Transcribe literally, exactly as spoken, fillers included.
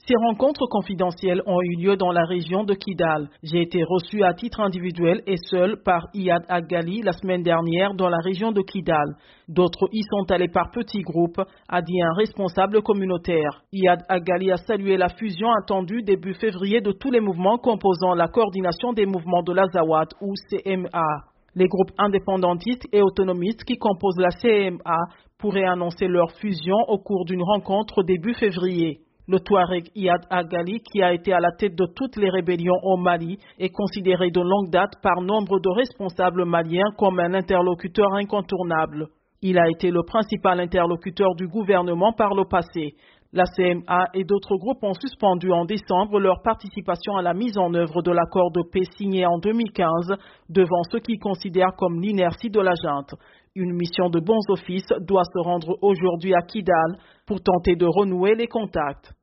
Ces rencontres confidentielles ont eu lieu dans la région de Kidal. J'ai été reçu à titre individuel et seul par Iyad Agali la semaine dernière dans la région de Kidal. D'autres y sont allés par petits groupes, a dit un responsable communautaire. Iyad Agali a salué la fusion attendue début février de tous les mouvements composant la coordination des mouvements de l'Azawad ou C M A. Les groupes indépendantistes et autonomistes qui composent la C M A pourraient annoncer leur fusion au cours d'une rencontre début février. Le Touareg Iyad Agali, qui a été à la tête de toutes les rébellions au Mali, est considéré de longue date par nombre de responsables maliens comme un interlocuteur incontournable. Il a été le principal interlocuteur du gouvernement par le passé. La C M A et d'autres groupes ont suspendu en décembre leur participation à la mise en œuvre de l'accord de paix signé en deux mille quinze devant ceux qui considèrent comme l'inertie de la junte. Une mission de bons offices doit se rendre aujourd'hui à Kidal pour tenter de renouer les contacts.